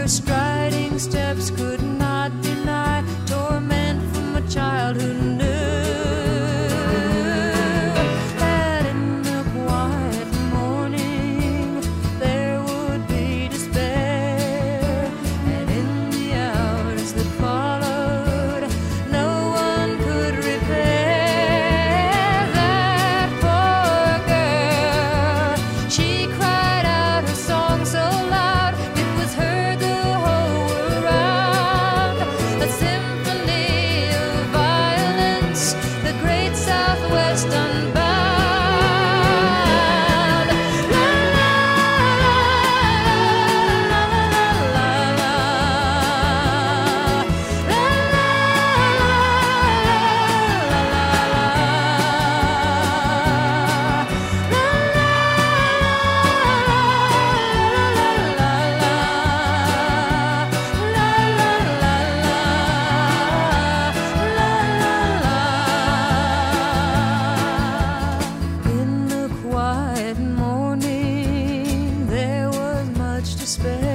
striding steps could not deny torment from a child who knew that in the quiet morning there would be despair, and in the hours that followed no one could repair that poor girl. She cried out her song so loud it was heard the whole world round, a symphony of violence, the great Southwest unbound. La, la, la, la, la, la, la, in the quiet morning there was much despair.